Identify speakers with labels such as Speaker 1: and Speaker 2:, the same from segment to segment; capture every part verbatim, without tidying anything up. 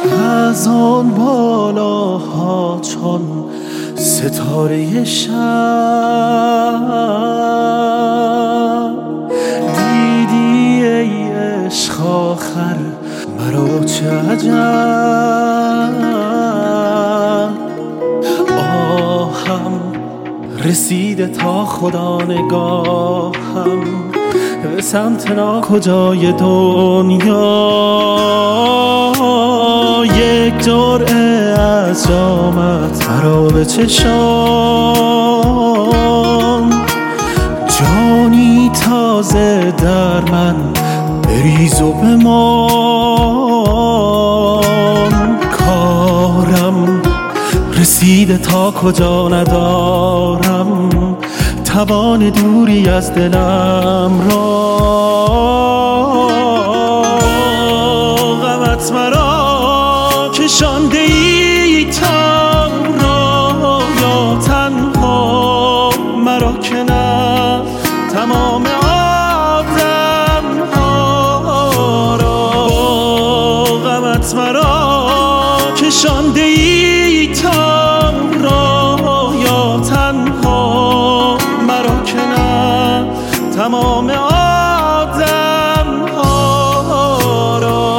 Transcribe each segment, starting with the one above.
Speaker 1: از آن بالاها چون ستاره شب دیدی ای عشق آخر مرا چه عجب. آهم رسیده تا خدا نگاهم به سمت ناکجای دنیا. یک جرعه از جامت مرا به چشام، جانی تازه در من بریز و بمان. کارم رسیده تا کجا ندارم توان دوری از دلم را. غمت مرا کشانده ای تنها یا تنها مرا که نه تمام آدم ها را. غمت مرا کشانده ای تنها یا تنها مرا که نه تمام آدم ها را.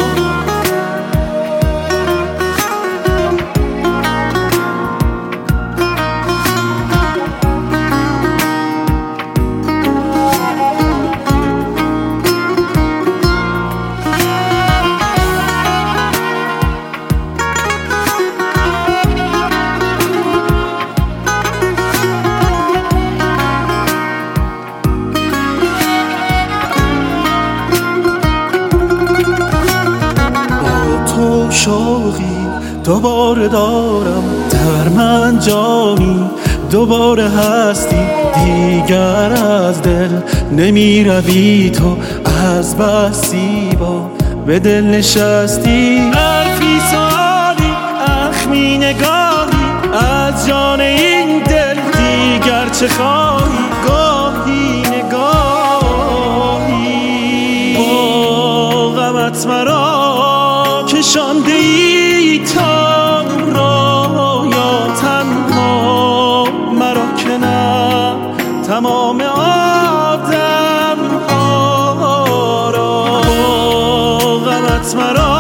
Speaker 1: شوقی دوباره دارم در من جانی، دوباره هستی دیگر از دل نمی روی. تو از بسی با به دل نشستی. الفی سالی اخمی نگاهی از جان این دل دیگر چه خواهی. گاهی نگاهی با غمت مرا کشانده ای تنها یا تنها مرا که نه تمام آدم ها را. غمت مرا